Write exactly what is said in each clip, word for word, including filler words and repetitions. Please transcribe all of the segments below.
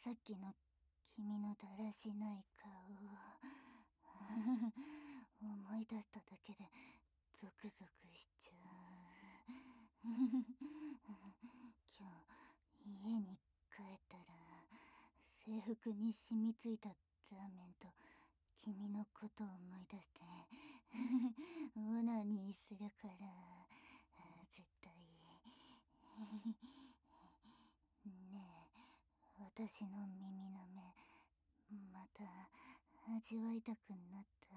さっきの君のだらしない顔思い出しただけでゾクゾクしちゃう。今日家に帰ったら制服に染みついたラーメンと君のことを思い出してオナニーするから絶対。ねえ、私の耳の目また味わいたくなった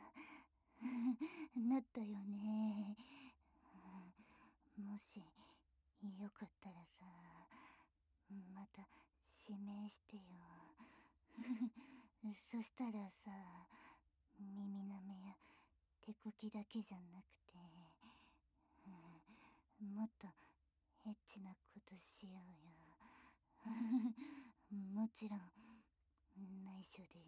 なったよね。もしよかったらさ、また指名してよ。そしたらさ、耳なめや手こきだけじゃなくて、もっとエッチなことしようよ。もちろん内緒で。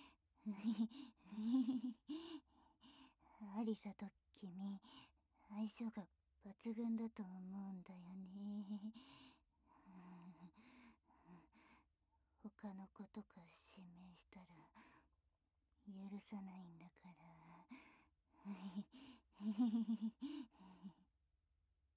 アリサと君相性が抜群だと思うんだよね。他の子とか指名したら許さないんだから。